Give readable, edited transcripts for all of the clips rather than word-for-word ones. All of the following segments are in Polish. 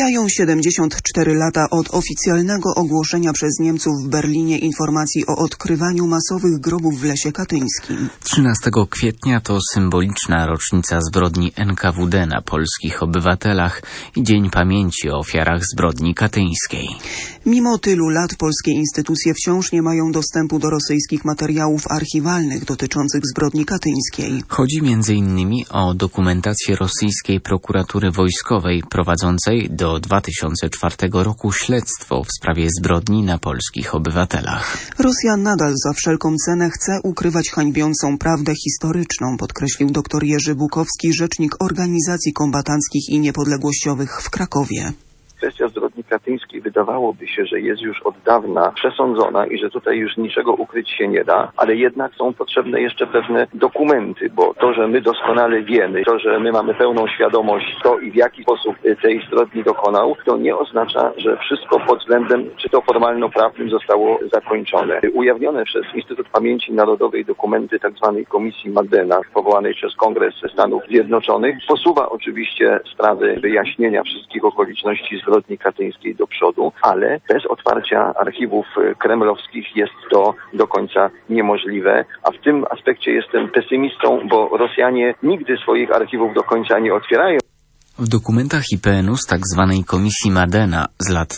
Mijają 74 lata od oficjalnego ogłoszenia przez Niemców w Berlinie informacji o odkrywaniu masowych grobów w lesie katyńskim. 13 kwietnia to symboliczna rocznica zbrodni NKWD na polskich obywatelach i Dzień Pamięci o ofiarach zbrodni katyńskiej. Mimo tylu lat polskie instytucje wciąż nie mają dostępu do rosyjskich materiałów archiwalnych dotyczących zbrodni katyńskiej. Chodzi m.in. o dokumentację rosyjskiej prokuratury wojskowej prowadzącej do 2004 roku śledztwo w sprawie zbrodni na polskich obywatelach. Rosja nadal za wszelką cenę chce ukrywać hańbiącą prawdę historyczną, podkreślił dr Jerzy Bukowski, rzecznik organizacji kombatanckich i niepodległościowych w Krakowie. Kwestia zbrodni katyńskiej wydawałoby się, że jest już od dawna przesądzona i że tutaj już niczego ukryć się nie da, ale jednak są potrzebne jeszcze pewne dokumenty, bo to, że my doskonale wiemy, to, że my mamy pełną świadomość, to i w jaki sposób tej zbrodni dokonał, to nie oznacza, że wszystko pod względem czy to formalno-prawnym zostało zakończone. Ujawnione przez Instytut Pamięci Narodowej dokumenty tzw. Komisji Madena, powołanej przez Kongres Stanów Zjednoczonych, posuwa oczywiście sprawy wyjaśnienia wszystkich okoliczności zbrodni katyńskiej do przodu, ale bez otwarcia archiwów kremlowskich jest to do końca niemożliwe, a w tym aspekcie jestem pesymistą, bo Rosjanie nigdy swoich archiwów do końca nie otwierają. W dokumentach IPN-u z tzw. Komisji Madena z lat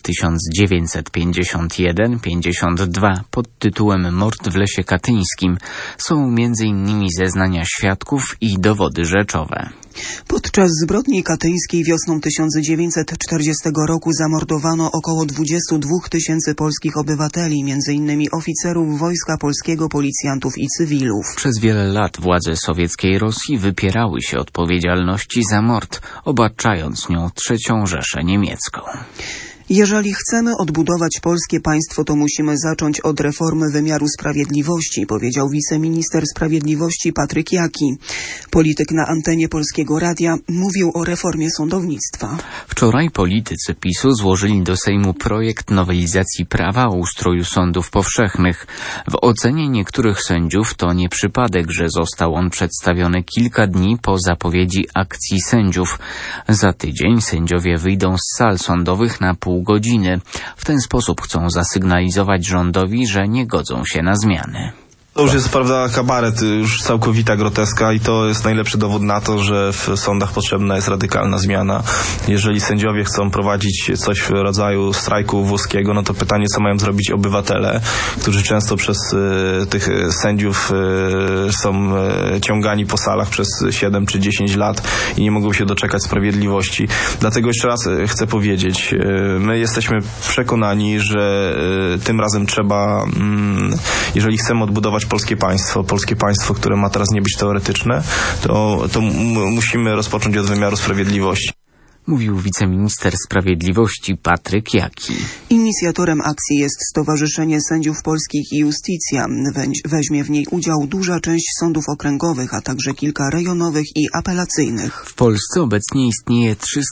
1951-52 pod tytułem Mord w lesie katyńskim są m.in. zeznania świadków i dowody rzeczowe. Podczas zbrodni katyńskiej wiosną 1940 roku zamordowano około 22 000 polskich obywateli, m.in. oficerów Wojska Polskiego, policjantów i cywilów. Przez wiele lat władze sowieckiej Rosji wypierały się odpowiedzialności za mord, obarczając nią III Rzeszę Niemiecką. Jeżeli chcemy odbudować polskie państwo, to musimy zacząć od reformy wymiaru sprawiedliwości, powiedział wiceminister sprawiedliwości Patryk Jaki. Polityk na antenie Polskiego Radia mówił o reformie sądownictwa. Wczoraj politycy PiS-u złożyli do Sejmu projekt nowelizacji prawa o ustroju sądów powszechnych. W ocenie niektórych sędziów to nie przypadek, że został on przedstawiony kilka dni po zapowiedzi akcji sędziów. Za tydzień sędziowie wyjdą z sal sądowych na pół godziny. W ten sposób chcą zasygnalizować rządowi, że nie godzą się na zmiany. To już jest, prawda, kabaret, już całkowita groteska i to jest najlepszy dowód na to, że w sądach potrzebna jest radykalna zmiana. Jeżeli sędziowie chcą prowadzić coś w rodzaju strajku włoskiego, no to pytanie, co mają zrobić obywatele, którzy często przez tych sędziów są ciągani po salach przez 7 czy 10 lat i nie mogą się doczekać sprawiedliwości. Dlatego jeszcze raz chcę powiedzieć, my jesteśmy przekonani, że tym razem trzeba, jeżeli chcemy odbudować polskie państwo, które ma teraz nie być teoretyczne, to musimy rozpocząć od wymiaru sprawiedliwości. Mówił wiceminister sprawiedliwości Patryk Jaki. Inicjatorem akcji jest Stowarzyszenie Sędziów Polskich i Justicja. Weźmie w niej udział duża część sądów okręgowych, a także kilka rejonowych i apelacyjnych. W Polsce obecnie istnieje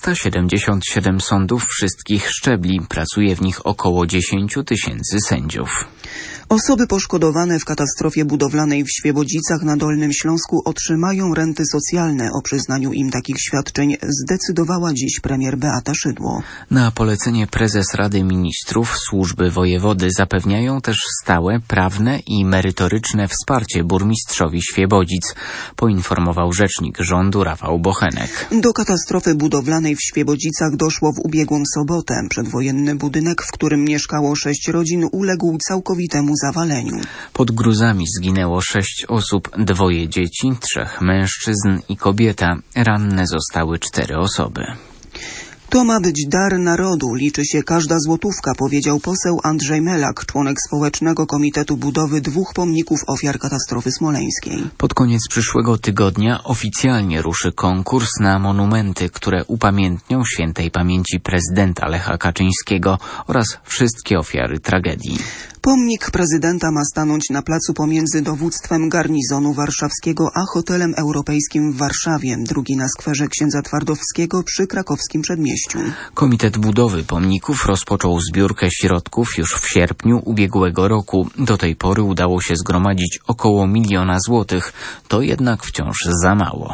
377 sądów wszystkich szczebli. Pracuje w nich około 10 000 sędziów. Osoby poszkodowane w katastrofie budowlanej w Świebodzicach na Dolnym Śląsku otrzymają renty socjalne. O przyznaniu im takich świadczeń zdecydowała dziś premier Beata Szydło. Na polecenie prezes Rady Ministrów służby wojewody zapewniają też stałe, prawne i merytoryczne wsparcie burmistrzowi Świebodzic, poinformował rzecznik rządu Rafał Bochenek. Do katastrofy budowlanej w Świebodzicach doszło w ubiegłą sobotę. Przedwojenny budynek, w którym mieszkało 6 rodzin, uległ całkowitemu zawaleniu. Pod gruzami zginęło 6 osób, 2 dzieci, 3 mężczyzn i kobieta. Ranne zostały 4 osoby. To ma być dar narodu, liczy się każda złotówka, powiedział poseł Andrzej Melak, członek Społecznego Komitetu Budowy 2 pomników ofiar katastrofy smoleńskiej. Pod koniec przyszłego tygodnia oficjalnie ruszy konkurs na monumenty, które upamiętnią świętej pamięci prezydenta Lecha Kaczyńskiego oraz wszystkie ofiary tragedii. Pomnik prezydenta ma stanąć na placu pomiędzy dowództwem garnizonu warszawskiego a hotelem europejskim w Warszawie, drugi na skwerze księdza Twardowskiego przy krakowskim przedmieściu. Komitet Budowy Pomników rozpoczął zbiórkę środków już w sierpniu ubiegłego roku. Do tej pory udało się zgromadzić około 1 000 000 złotych. To jednak wciąż za mało.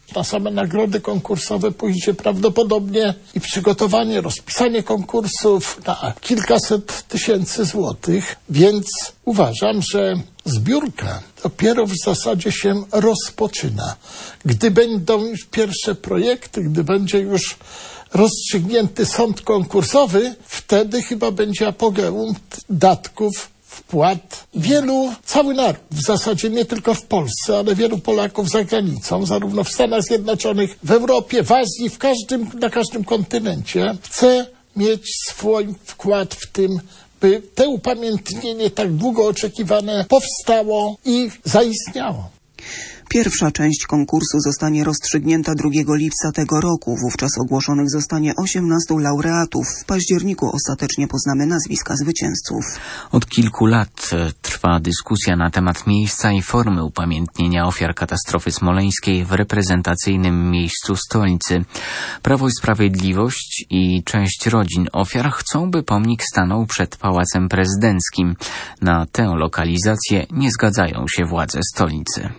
Na same nagrody konkursowe pójdzie prawdopodobnie i przygotowanie, rozpisanie konkursów na kilkaset tysięcy złotych, więc uważam, że zbiórka dopiero w zasadzie się rozpoczyna. Gdy będą już pierwsze projekty, gdy będzie już rozstrzygnięty sąd konkursowy, wtedy chyba będzie apogeum datków, wpłat. Cały naród, w zasadzie nie tylko w Polsce, ale wielu Polaków za granicą, zarówno w Stanach Zjednoczonych, w Europie, w Azji, na każdym kontynencie, chce mieć swój wkład w tym, by te upamiętnienie tak długo oczekiwane powstało i zaistniało. Pierwsza część konkursu zostanie rozstrzygnięta 2 lipca tego roku. Wówczas ogłoszonych zostanie 18 laureatów. W październiku ostatecznie poznamy nazwiska zwycięzców. Od kilku lat trwa dyskusja na temat miejsca i formy upamiętnienia ofiar katastrofy smoleńskiej w reprezentacyjnym miejscu stolicy. Prawo i Sprawiedliwość i część rodzin ofiar chcą, by pomnik stanął przed Pałacem Prezydenckim. Na tę lokalizację nie zgadzają się władze stolicy.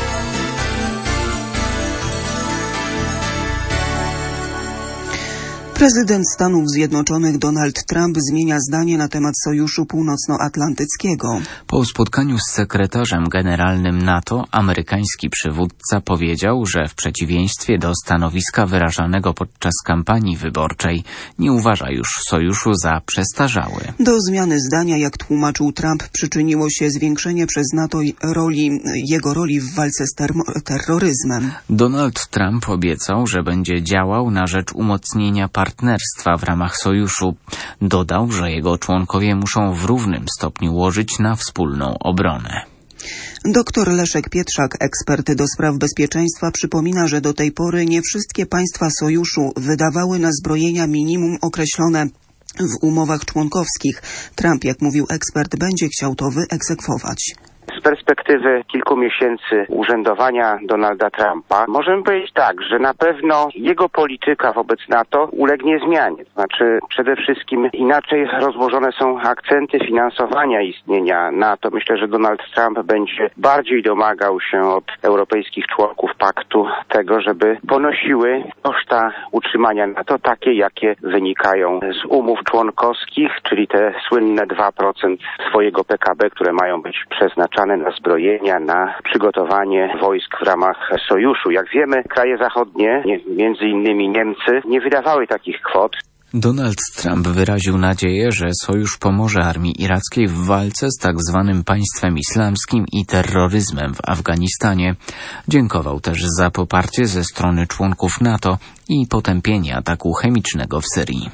Prezydent Stanów Zjednoczonych Donald Trump zmienia zdanie na temat Sojuszu Północnoatlantyckiego. Po spotkaniu z sekretarzem generalnym NATO amerykański przywódca powiedział, że w przeciwieństwie do stanowiska wyrażanego podczas kampanii wyborczej nie uważa już sojuszu za przestarzały. Do zmiany zdania, jak tłumaczył Trump, przyczyniło się zwiększenie przez NATO jego roli w walce z terroryzmem. Donald Trump obiecał, że będzie działał na rzecz umocnienia partnerstwa w ramach sojuszu. Dodał, że jego członkowie muszą w równym stopniu łożyć na wspólną obronę. Dr Leszek Pietrzak, ekspert do spraw bezpieczeństwa, przypomina, że do tej pory nie wszystkie państwa sojuszu wydawały na zbrojenia minimum określone w umowach członkowskich. Trump, jak mówił ekspert, będzie chciał to wyegzekwować. Z perspektywy kilku miesięcy urzędowania Donalda Trumpa możemy powiedzieć tak, że na pewno jego polityka wobec NATO ulegnie zmianie. To znaczy przede wszystkim inaczej rozłożone są akcenty finansowania istnienia NATO. Myślę, że Donald Trump będzie bardziej domagał się od europejskich członków paktu tego, żeby ponosiły koszta utrzymania NATO takie, jakie wynikają z umów członkowskich, czyli te słynne 2% swojego PKB, które mają być przeznaczane na zbrojenia, na przygotowanie wojsk w ramach sojuszu. Jak wiemy, kraje zachodnie, między innymi Niemcy, nie wydawały takich kwot. Donald Trump wyraził nadzieję, że sojusz pomoże armii irackiej w walce z tak zwanym państwem islamskim i terroryzmem w Afganistanie. Dziękował też za poparcie ze strony członków NATO i potępienie ataku chemicznego w Syrii.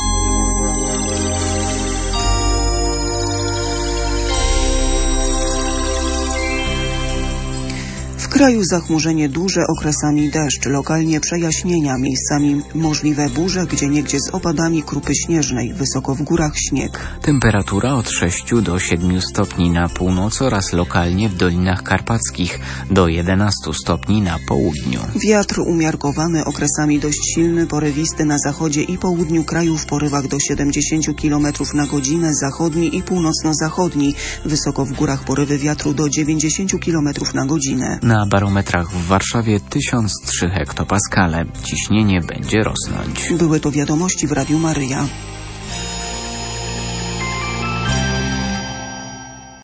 W kraju zachmurzenie duże, okresami deszcz, lokalnie przejaśnienia, miejscami możliwe burze, gdzieniegdzie z opadami krupy śnieżnej, wysoko w górach śnieg. Temperatura od 6 do 7 stopni na północy oraz lokalnie w Dolinach Karpackich, do 11 stopni na południu. Wiatr umiarkowany, okresami dość silny, porywisty na zachodzie i południu kraju w porywach do 70 km na godzinę, zachodni i północno-zachodni, wysoko w górach porywy wiatru do 90 km na godzinę. Na barometrach w Warszawie 1003 hektopaskale. Ciśnienie będzie rosnąć. Były to wiadomości w Radiu Maryja.